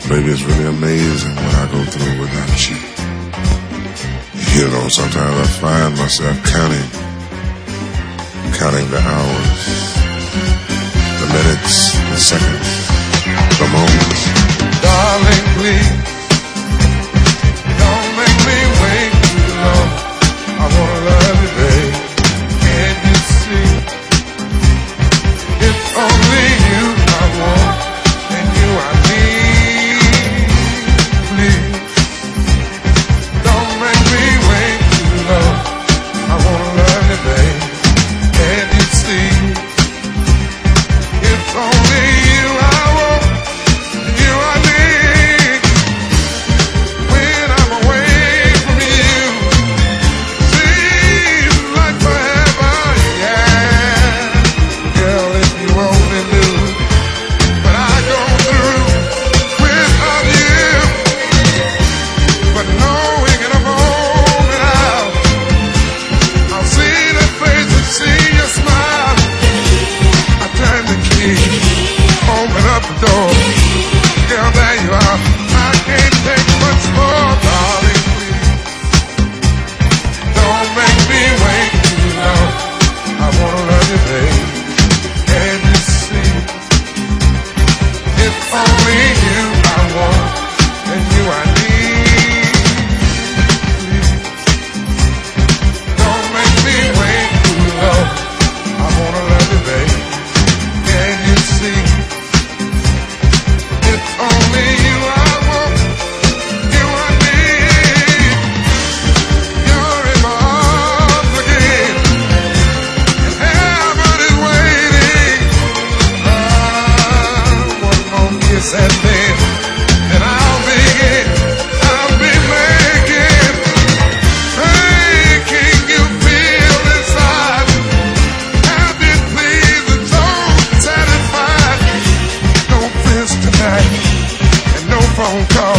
Baby, it's really amazing what I go through without you. You know, sometimes I find myself counting the hours, the minutes, the seconds, the moments. Darling, please, don't make me wait too long. I wanna love you, babe. Can't you see? It's only you I want, and you I need. Please, don't make me wait too long. I wanna love you, babe. Can't you see? It's only you I want, and you I need. When I'm away from you, seems like forever, yeah. Girl, if you only knew what I go through without you. But knowing in a moment I'll see that face and see your smile. I turn the key, open up the door. Girl, there you are. I can't take much more, darling, please. Don't make me wait too long. I wanna love you, babe. Can't you see? It's only you I want, and you I need. Please, don't make me wait too long. I wanna love you, babe. Can you see? It's only you I want, you I need. You're in my arms again, and heaven is waiting. One more kiss and then I'll begin. I'll be making. Hey, can you feel inside? Happy, pleased, and so satisfied. No friends tonight, and no phone call.